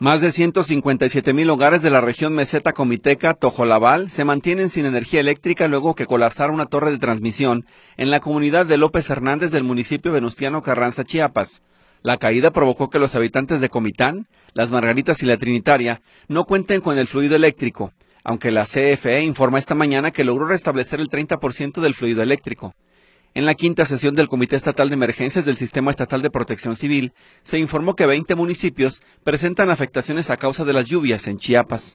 Más de 157,000 hogares de la región meseta comiteca Tojolabal se mantienen sin energía eléctrica luego que colapsara una torre de transmisión en la comunidad de López Hernández del municipio Venustiano Carranza, Chiapas. La caída provocó que los habitantes de Comitán, Las Margaritas y La Trinitaria no cuenten con el fluido eléctrico, aunque la CFE informa esta mañana que logró restablecer el 30% del fluido eléctrico. En la quinta sesión del Comité Estatal de Emergencias del Sistema Estatal de Protección Civil, se informó que 20 municipios presentan afectaciones a causa de las lluvias en Chiapas.